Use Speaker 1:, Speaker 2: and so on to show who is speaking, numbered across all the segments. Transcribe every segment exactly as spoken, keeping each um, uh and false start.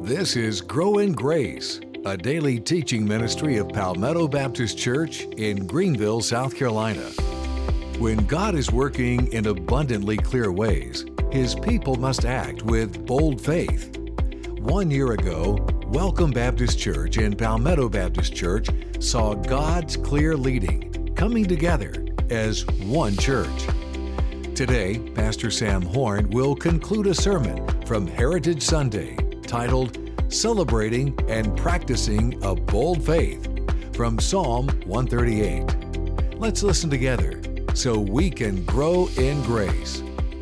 Speaker 1: This is Grow in Grace, a daily teaching ministry of Palmetto Baptist Church in Greenville, South Carolina. When God is working in abundantly clear ways, His people must act with bold faith. One year ago, Welcome Baptist Church and Palmetto Baptist Church saw God's clear leading, coming together as one church. Today, Pastor Sam Horn will conclude a sermon from Heritage Sunday titled Celebrating and Practicing a Bold Faith from Psalm one thirty-eight. Let's listen together so we can grow in grace.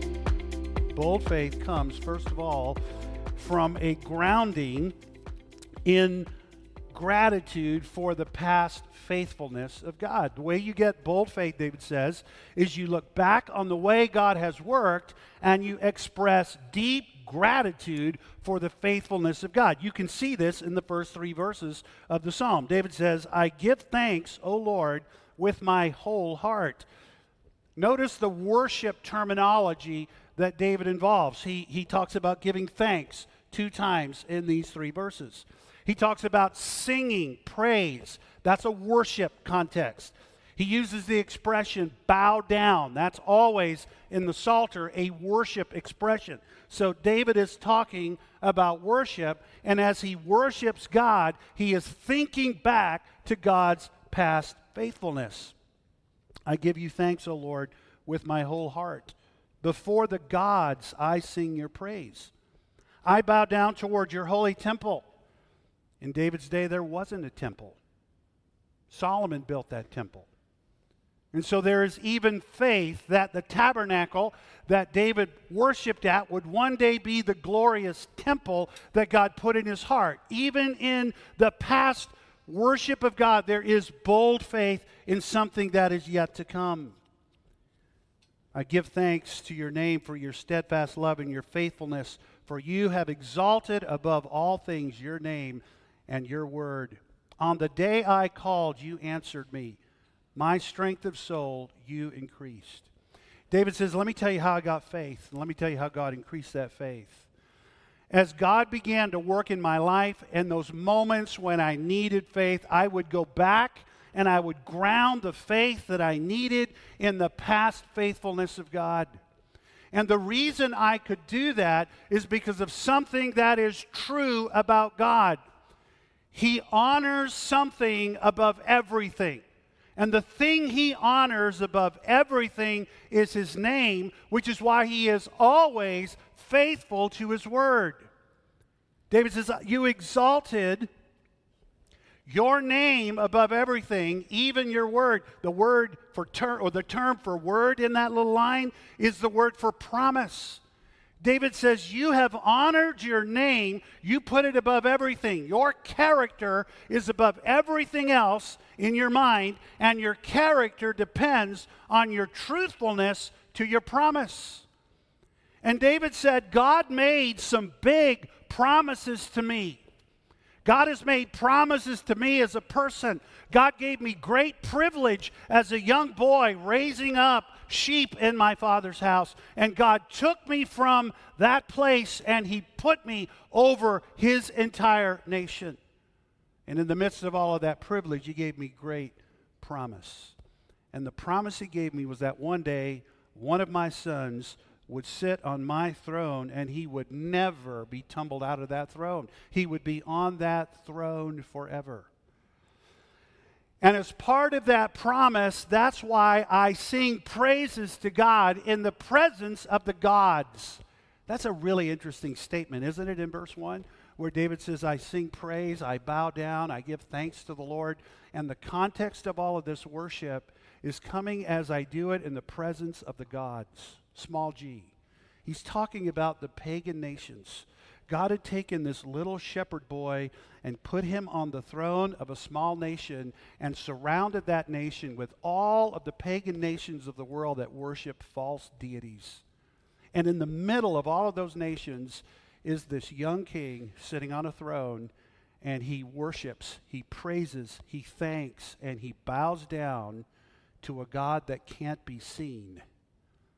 Speaker 2: Bold faith comes, first of all, from a grounding in gratitude for the past faithfulness of God. The way you get bold faith, David says, is you look back on the way God has worked and you express deep gratitude for the faithfulness of God. You can see this in the first three verses of the psalm. David says, I give thanks, O Lord, with my whole heart. Notice the worship terminology that David involves. He, he talks about giving thanks two times in these three verses. He talks about singing praise. That's a worship context. He uses the expression bow down. That's always in the Psalter a worship expression. So David is talking about worship, and as he worships God, he is thinking back to God's past faithfulness. I give you thanks, O Lord, with my whole heart. Before the gods I sing your praise. I bow down toward your holy temple. In David's day, there wasn't a temple. Solomon built that temple. And so there is even faith that the tabernacle that David worshipped at would one day be the glorious temple that God put in his heart. Even in the past worship of God, there is bold faith in something that is yet to come. I give thanks to your name for your steadfast love and your faithfulness, for you have exalted above all things your name and your word. On the day I called, you answered me. My strength of soul you increased. David says, let me tell you how I got faith, and let me tell you how God increased that faith. As God began to work in my life, and those moments when I needed faith, I would go back and I would ground the faith that I needed in the past faithfulness of God. And the reason I could do that is because of something that is true about God. He honors something above everything. And the thing he honors above everything is his name, which is why he is always faithful to his word. David says, you exalted your name above everything, even your word. The word for term, or the term for word in that little line is the word for promise. David says, you have honored your name, you put it above everything. Your character is above everything else in your mind, and your character depends on your truthfulness to your promise. And David said, God made some big promises to me. God has made promises to me as a person. God gave me great privilege as a young boy raising up sheep in my father's house. And God took me from that place and he put me over his entire nation. And in the midst of all of that privilege, he gave me great promise. And the promise he gave me was that one day, one of my sons would sit on my throne and he would never be tumbled out of that throne. He would be on that throne forever. And as part of that promise, that's why I sing praises to God in the presence of the gods. That's a really interesting statement, isn't it, in verse one? Where David says, I sing praise, I bow down, I give thanks to the Lord. And the context of all of this worship is coming as I do it in the presence of the gods. Small g. He's talking about the pagan nations. God had taken this little shepherd boy and put him on the throne of a small nation and surrounded that nation with all of the pagan nations of the world that worship false deities. And in the middle of all of those nations is this young king sitting on a throne, and he worships, he praises, he thanks, and he bows down to a God that can't be seen.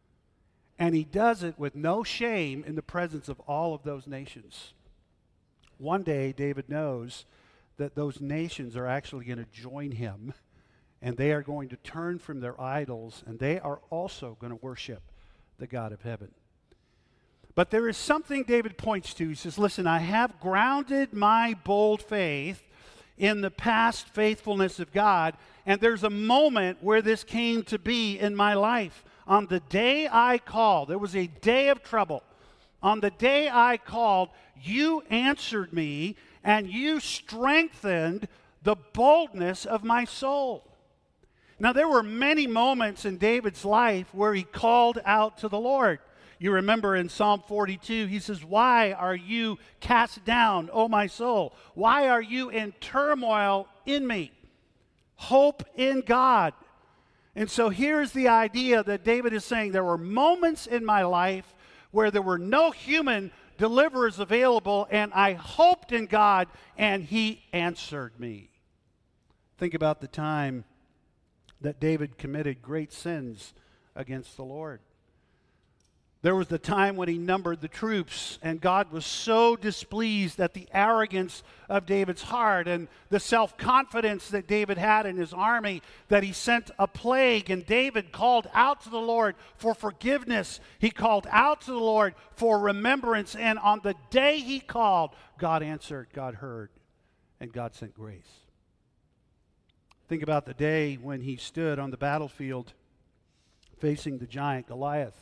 Speaker 2: And he does it with no shame in the presence of all of those nations. One day, David knows that those nations are actually going to join him, and they are going to turn from their idols, and they are also going to worship the God of heaven. But there is something David points to. He says, listen, I have grounded my bold faith in the past faithfulness of God, and there's a moment where this came to be in my life. On the day I called, there was a day of trouble. On the day I called, you answered me, and you strengthened the boldness of my soul. Now, there were many moments in David's life where he called out to the Lord. You remember in Psalm forty-two, he says, why are you cast down, O my soul? Why are you in turmoil in me? Hope in God. And so here's the idea that David is saying, there were moments in my life where there were no human deliverers available, and I hoped in God, and he answered me. Think about the time that David committed great sins against the Lord. There was the time when he numbered the troops, and God was so displeased at the arrogance of David's heart and the self-confidence that David had in his army that he sent a plague, and David called out to the Lord for forgiveness. He called out to the Lord for remembrance, and on the day he called, God answered, God heard, and God sent grace. Think about the day when he stood on the battlefield facing the giant Goliath.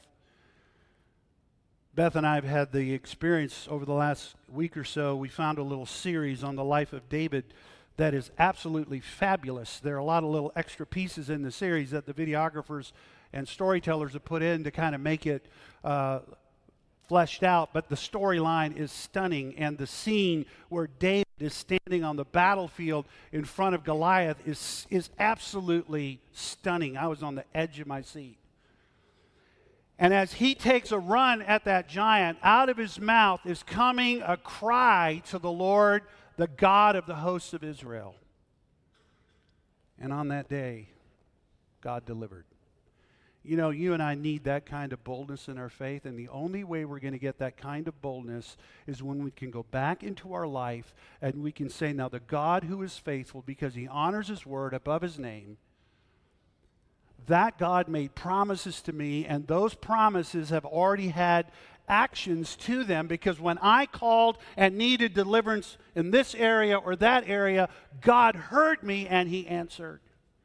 Speaker 2: Beth and I have had the experience over the last week or so. We found a little series on the life of David that is absolutely fabulous. There are a lot of little extra pieces in the series that the videographers and storytellers have put in to kind of make it uh, fleshed out, but the storyline is stunning, and the scene where David is standing on the battlefield in front of Goliath is, is absolutely stunning. I was on the edge of my seat. And as he takes a run at that giant, out of his mouth is coming a cry to the Lord, the God of the hosts of Israel. And on that day, God delivered. You know, you and I need that kind of boldness in our faith, and the only way we're going to get that kind of boldness is when we can go back into our life and we can say, now the God who is faithful because he honors his word above his name, that God made promises to me, and those promises have already had actions to them, because when I called and needed deliverance in this area or that area, God heard me and he answered.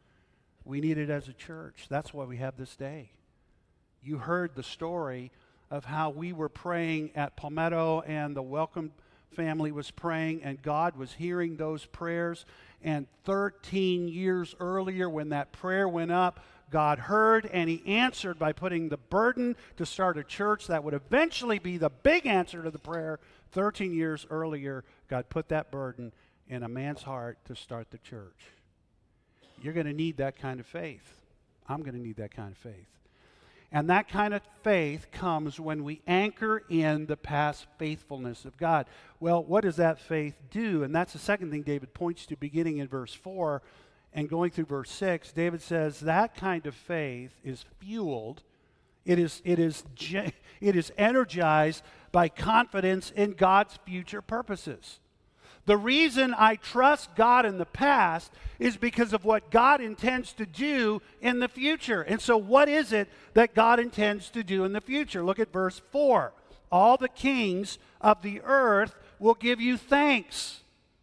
Speaker 2: We need it as a church. That's why we have this day. You heard the story of how we were praying at Palmetto, and the Welcome family was praying, and God was hearing those prayers. And thirteen years earlier, when that prayer went up, God heard and he answered by putting the burden to start a church that would eventually be the big answer to the prayer. thirteen years earlier, God put that burden in a man's heart to start the church. You're going to need that kind of faith. I'm going to need that kind of faith. And that kind of faith comes when we anchor in the past faithfulness of God. Well, what does that faith do? And that's the second thing David points to, beginning in verse four. And going through verse six, David says that kind of faith is fueled, it is, it is, it is energized by confidence in God's future purposes. The reason I trust God in the past is because of what God intends to do in the future. And so what is it that God intends to do in the future? Look at verse four. All the kings of the earth will give you thanks.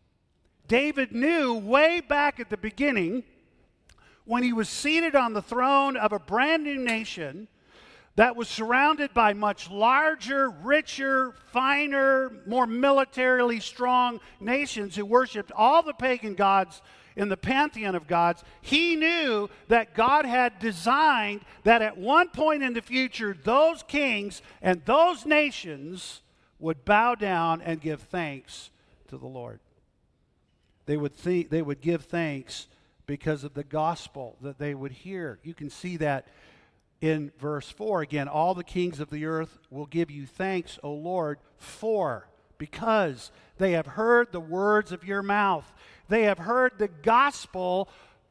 Speaker 2: David knew way back at the beginning, when he was seated on the throne of a brand new nation that was surrounded by much larger, richer, finer, more militarily strong nations who worshiped all the pagan gods in the pantheon of gods, he knew that God had designed that at one point in the future, those kings and those nations would bow down and give thanks to the Lord. They would th- they would give thanks because of the gospel that they would hear. You can see that in verse four. Again, all the kings of the earth will give you thanks, O Lord, for, because they have heard the words of your mouth. They have heard the gospel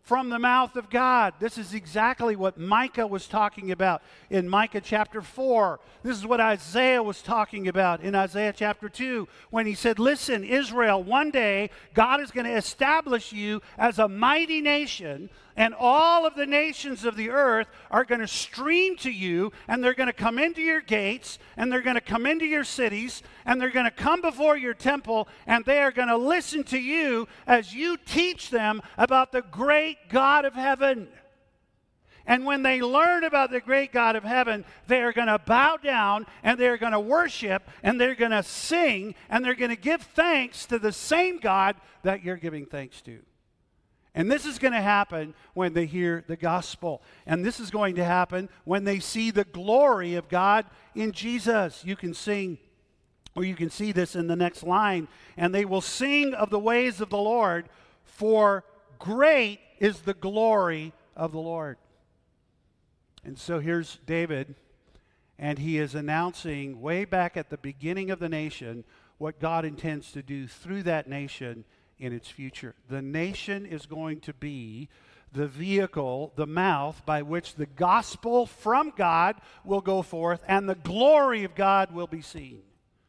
Speaker 2: from the mouth of God. This is exactly what Micah was talking about in Micah chapter four. This is what Isaiah was talking about in Isaiah chapter two, when he said, listen, Israel, one day God is going to establish you as a mighty nation, and all of the nations of the earth are going to stream to you, and they're going to come into your gates, and they're going to come into your cities, and they're going to come before your temple, and they are going to listen to you as you teach them about the great God of heaven. And when they learn about the great God of heaven, they are going to bow down, and they're going to worship, and they're going to sing, and they're going to give thanks to the same God that you're giving thanks to. And this is going to happen when they hear the gospel. And this is going to happen when they see the glory of God in Jesus. You can sing, or you can see this in the next line. And they will sing of the ways of the Lord, for great is the glory of the Lord. And so here's David, and he is announcing way back at the beginning of the nation what God intends to do through that nation in its future. The nation is going to be the vehicle, the mouth by which the gospel from God will go forth and the glory of God will be seen.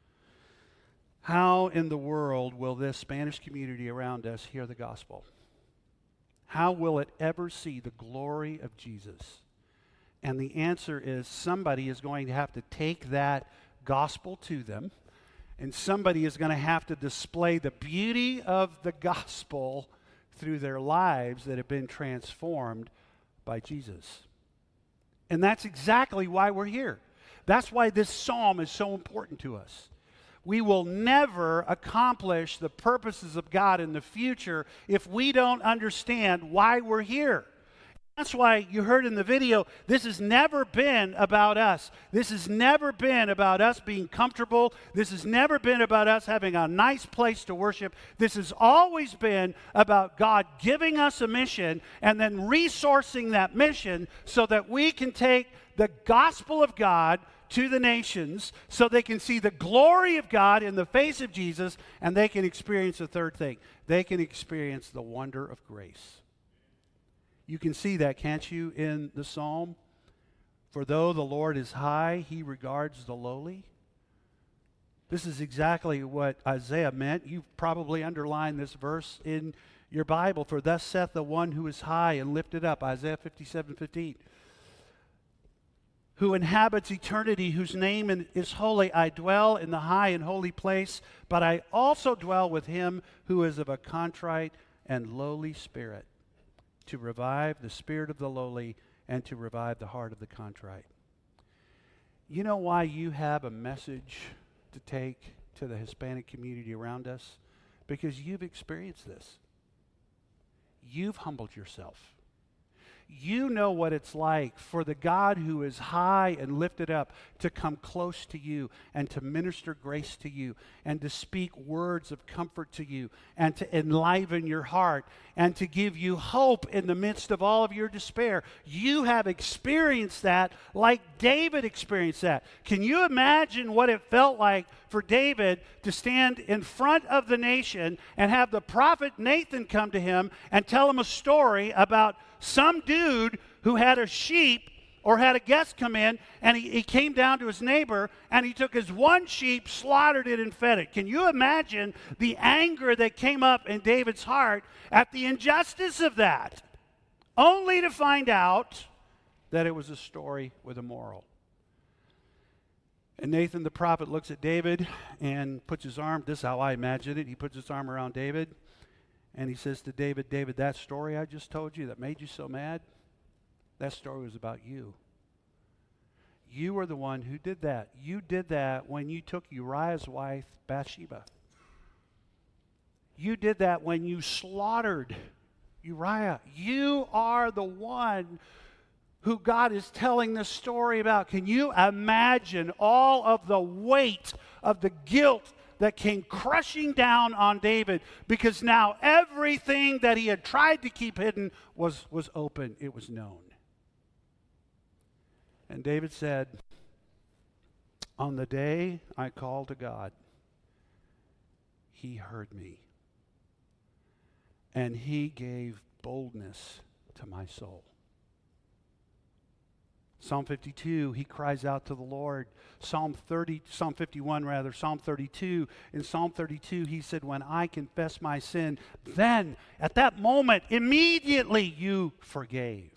Speaker 2: How in the world will this Spanish community around us hear the gospel? How will it ever see the glory of Jesus? And the answer is somebody is going to have to take that gospel to them. And somebody is going to have to display the beauty of the gospel through their lives that have been transformed by Jesus. And that's exactly why we're here. That's why this psalm is so important to us. We will never accomplish the purposes of God in the future if we don't understand why we're here. That's why you heard in the video, this has never been about us. This has never been about us being comfortable. This has never been about us having a nice place to worship. This has always been about God giving us a mission and then resourcing that mission so that we can take the gospel of God to the nations so they can see the glory of God in the face of Jesus, and they can experience the third thing. They can experience the wonder of grace. You can see that, can't you, in the psalm? For though the Lord is high, he regards the lowly. This is exactly what Isaiah meant. You've probably underlined this verse in your Bible. For thus saith the one who is high and lifted up, Isaiah fifty-seven fifteen. Who inhabits eternity, whose name is holy. I dwell in the high and holy place, but I also dwell with him who is of a contrite and lowly spirit, to revive the spirit of the lowly and to revive the heart of the contrite. You know why you have a message to take to the Hispanic community around us? Because you've experienced this. You've humbled yourself. You know what it's like for the God who is high and lifted up to come close to you and to minister grace to you and to speak words of comfort to you and to enliven your heart and to give you hope in the midst of all of your despair. You have experienced that like David experienced that. Can you imagine what it felt like for David to stand in front of the nation and have the prophet Nathan come to him and tell him a story about some dude who had a sheep or had a guest come in, and he, he came down to his neighbor, and he took his one sheep, slaughtered it, and fed it. Can you imagine the anger that came up in David's heart at the injustice of that? Only to find out that it was a story with a moral. And Nathan the prophet looks at David and puts his arm, this is how I imagine it, he puts his arm around David, and he says to David, David, that story I just told you that made you so mad, that story was about you. You were the one who did that. You did that when you took Uriah's wife, Bathsheba. You did that when you slaughtered Uriah. You are the one who God is telling this story about. Can you imagine all of the weight of the guilt that came crushing down on David, because now everything that he had tried to keep hidden was, was open. It was known. And David said, on the day I called to God, he heard me. And he gave boldness to my soul. Psalm fifty-two, he cries out to the Lord. Psalm thirty, Psalm fifty-one rather, Psalm thirty-two. In Psalm thirty-two, he said, when I confess my sin, then at that moment, immediately you forgave.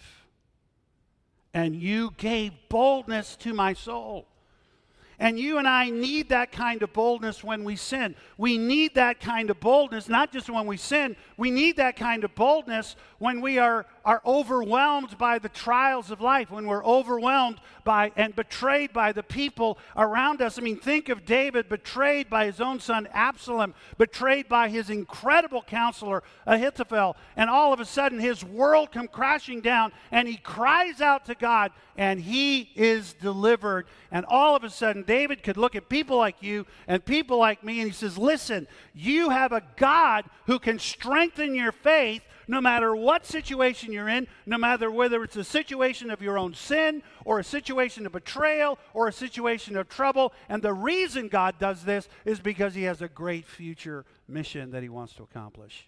Speaker 2: And you gave boldness to my soul. And you and I need that kind of boldness when we sin. We need that kind of boldness, not just when we sin. We need that kind of boldness when we are, are overwhelmed by the trials of life, when we're overwhelmed by and betrayed by the people around us. I mean, think of David betrayed by his own son Absalom, betrayed by his incredible counselor Ahithophel, and all of a sudden his world comes crashing down, and he cries out to God, and he is delivered. And all of a sudden, David could look at people like you and people like me, and he says, listen, you have a God who can strengthen your faith no matter what situation you're in, no matter whether it's a situation of your own sin or a situation of betrayal or a situation of trouble. And the reason God does this is because he has a great future mission that he wants to accomplish.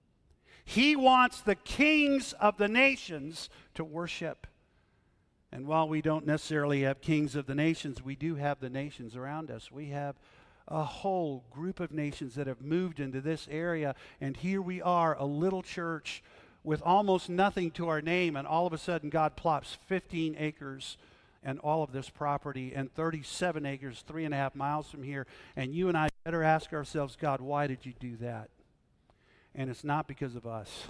Speaker 2: He wants the kings of the nations to worship. And while we don't necessarily have kings of the nations, we do have the nations around us. We have a whole group of nations that have moved into this area, and here we are, a little church with almost nothing to our name, and all of a sudden God plops fifteen acres and all of this property and thirty-seven acres, three and a half miles from here, and you and I better ask ourselves, God, why did you do that? And it's not because of us.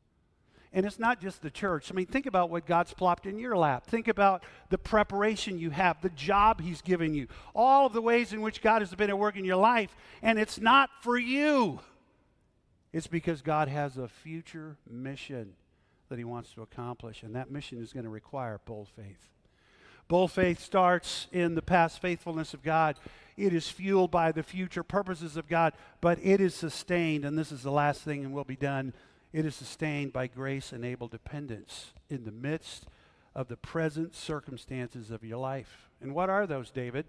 Speaker 2: And it's not just the church. I mean, think about what God's plopped in your lap. Think about the preparation you have, the job he's given you, all of the ways in which God has been at work in your life. And it's not for you. It's because God has a future mission that he wants to accomplish. And that mission is going to require bold faith. Bold faith starts in the past faithfulness of God. It is fueled by the future purposes of God, but it is sustained, and this is the last thing and we'll be done. It is sustained by grace-enabled dependence in the midst of the present circumstances of your life. And what are those, David?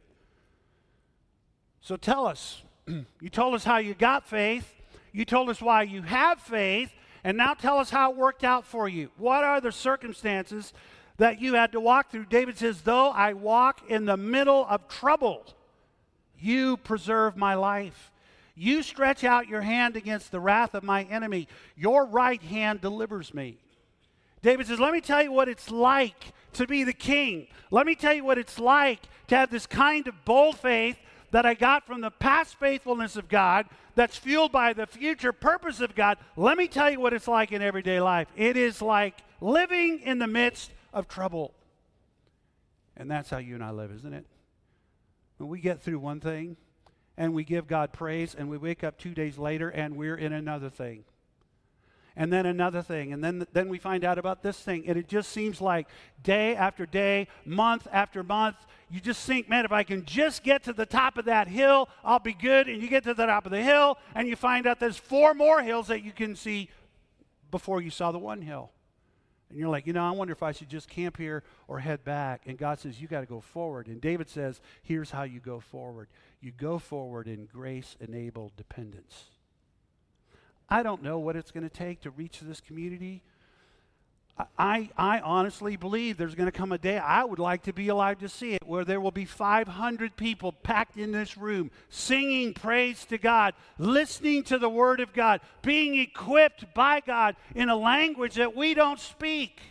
Speaker 2: So tell us. You told us how you got faith. You told us why you have faith. And now tell us how it worked out for you. What are the circumstances that you had to walk through? David says, though I walk in the middle of trouble, you preserve my life. You stretch out your hand against the wrath of my enemy. Your right hand delivers me. David says, let me tell you what it's like to be the king. Let me tell you what it's like to have this kind of bold faith that I got from the past faithfulness of God that's fueled by the future purpose of God. Let me tell you what it's like in everyday life. It is like living in the midst of trouble. And that's how you and I live, isn't it? When we get through one thing, and we give God praise, and we wake up two days later, and we're in another thing. And then another thing, and then, then we find out about this thing, and it just seems like day after day, month after month, you just think, man, if I can just get to the top of that hill, I'll be good. And you get to the top of the hill, and you find out there's four more hills that you can see before you saw the one hill. And you're like, you know, I wonder if I should just camp here or head back. And God says, you got to go forward. And David says, here's how you go forward. You go forward in grace-enabled dependence. I don't know what it's going to take to reach this community. I, I honestly believe there's going to come a day, I would like to be alive to see it, where there will be five hundred people packed in this room, singing praise to God, listening to the Word of God, being equipped by God in a language that we don't speak.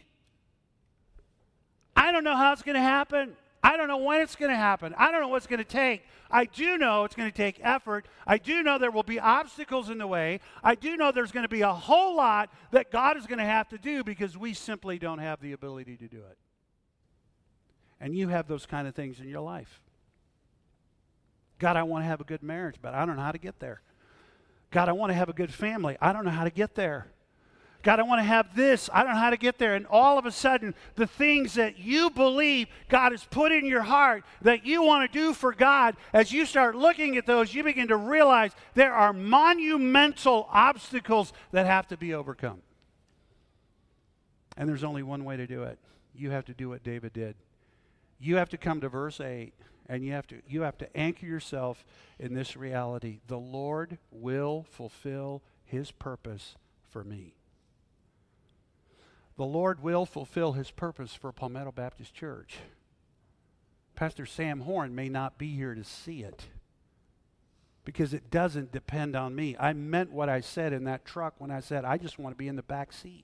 Speaker 2: I don't know how it's going to happen. I don't know when it's going to happen. I don't know what it's going to take. I do know it's going to take effort. I do know there will be obstacles in the way. I do know there's going to be a whole lot that God is going to have to do because we simply don't have the ability to do it. And you have those kind of things in your life. God, I want to have a good marriage, but I don't know how to get there. God, I want to have a good family. I don't know how to get there. God, I want to have this. I don't know how to get there. And all of a sudden, the things that you believe God has put in your heart that you want to do for God, as you start looking at those, you begin to realize there are monumental obstacles that have to be overcome. And there's only one way to do it. You have to do what David did. You have to come to verse eight, and you have to, you have to anchor yourself in this reality. The Lord will fulfill his purpose for me. the Lord will fulfill his purpose for Palmetto Baptist Church. Pastor Sam Horn may not be here to see it because it doesn't depend on me. I meant what I said in that truck when I said, I just want to be in the back seat.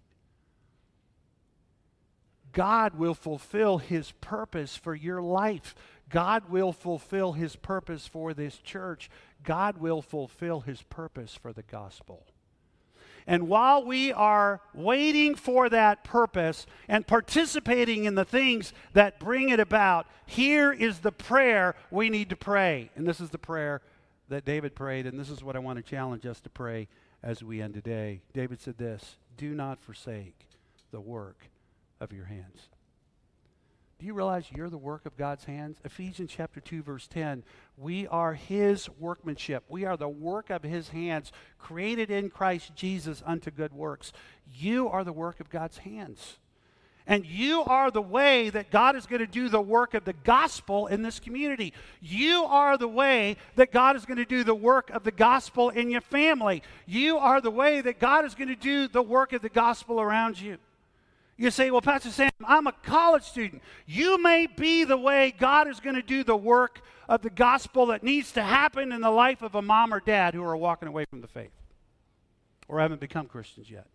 Speaker 2: God will fulfill his purpose for your life. God will fulfill his purpose for this church. God will fulfill his purpose for the gospel. And while we are waiting for that purpose and participating in the things that bring it about, here is the prayer we need to pray. And this is the prayer that David prayed, and this is what I want to challenge us to pray as we end today. David said this, do not forsake the work of your hands. Do you realize you're the work of God's hands? Ephesians chapter two, verse ten. We are his workmanship. We are the work of his hands, created in Christ Jesus unto good works. You are the work of God's hands. And you are the way that God is going to do the work of the gospel in this community. You are the way that God is going to do the work of the gospel in your family. You are the way that God is going to do the work of the gospel around you. You say, well, Pastor Sam, I'm a college student. You may be the way God is going to do the work of the gospel that needs to happen in the life of a mom or dad who are walking away from the faith or haven't become Christians yet.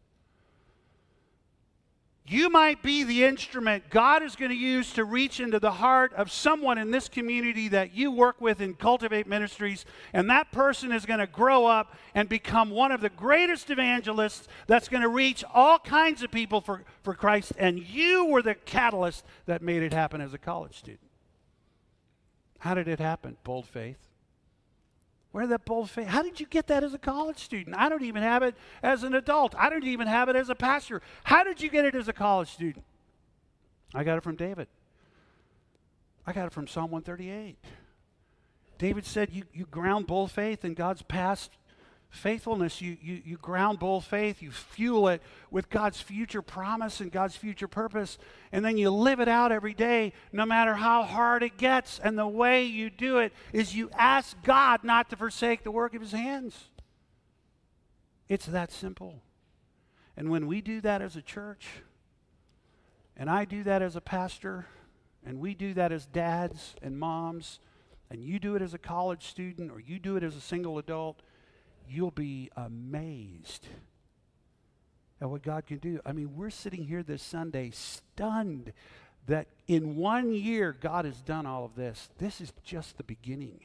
Speaker 2: You might be the instrument God is going to use to reach into the heart of someone in this community that you work with in Cultivate Ministries, and that person is going to grow up and become one of the greatest evangelists that's going to reach all kinds of people for, for Christ, and you were the catalyst that made it happen as a college student. How did it happen? Bold faith. Where did that bold faith? How did you get that as a college student? I don't even have it as an adult. I don't even have it as a pastor. How did you get it as a college student? I got it from David. I got it from Psalm one thirty-eight. David said you, you ground bold faith in God's past faithfulness. You, you, you ground bold faith. You fuel it with God's future promise and God's future purpose. And then you live it out every day, no matter how hard it gets. And the way you do it is you ask God not to forsake the work of his hands. It's that simple. And when we do that as a church, and I do that as a pastor, and we do that as dads and moms, and you do it as a college student, or you do it as a single adult, you'll be amazed at what God can do. I mean, we're sitting here this Sunday stunned that in one year God has done all of this. This is just the beginning.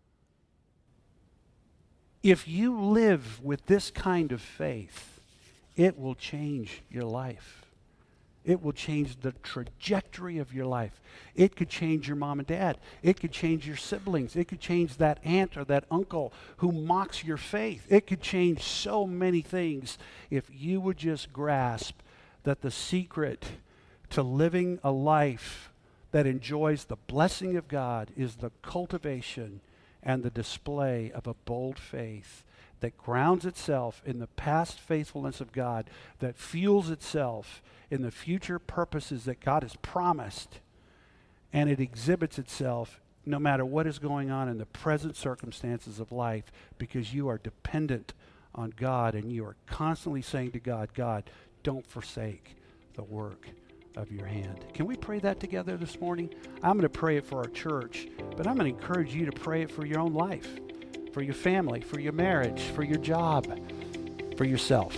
Speaker 2: If you live with this kind of faith, it will change your life. It will change the trajectory of your life. It could change your mom and dad. It could change your siblings. It could change that aunt or that uncle who mocks your faith. It could change so many things if you would just grasp that the secret to living a life that enjoys the blessing of God is the cultivation and the display of a bold faith that grounds itself in the past faithfulness of God, that fuels itself in the future purposes that God has promised, and it exhibits itself no matter what is going on in the present circumstances of life, because you are dependent on God and you are constantly saying to God, God, don't forsake the work of your hand. Can we pray that together this morning? I'm going to pray it for our church, but I'm going to encourage you to pray it for your own life, for your family, for your marriage, for your job, for yourself.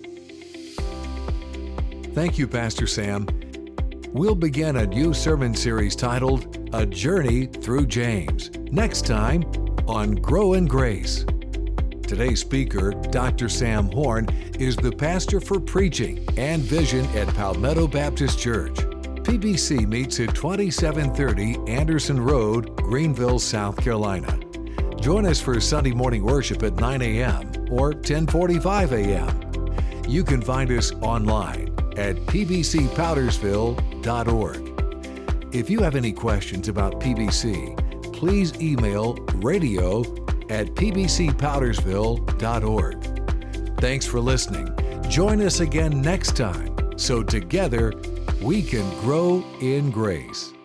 Speaker 1: Thank you, Pastor Sam. We'll begin a new sermon series titled A Journey Through James next time on Grow in Grace. Today's speaker, Doctor Sam Horn, is the pastor for preaching and vision at Palmetto Baptist Church. P B C meets at twenty-seven thirty Anderson Road, Greenville, South Carolina. Join us for Sunday morning worship at nine a.m. or ten forty-five a.m. You can find us online at p b c powdersville dot org. If you have any questions about P B C, please email radio at p b c powdersville dot org. Thanks for listening. Join us again next time so together we can grow in grace.